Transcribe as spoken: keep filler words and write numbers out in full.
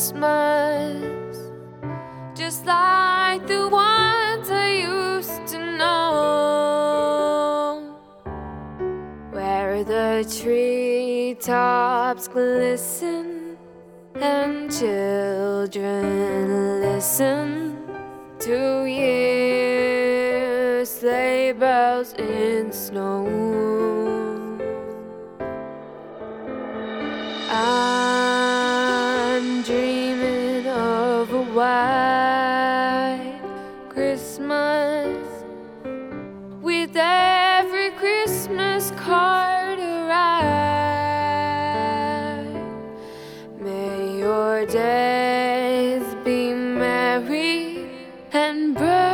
Christmas, just like the ones I used to know, where the treetops glisten and children listen to years sleigh bells in snow. I'm dreaming of a white Christmas, with every Christmas card arrive. May your days be merry and bright.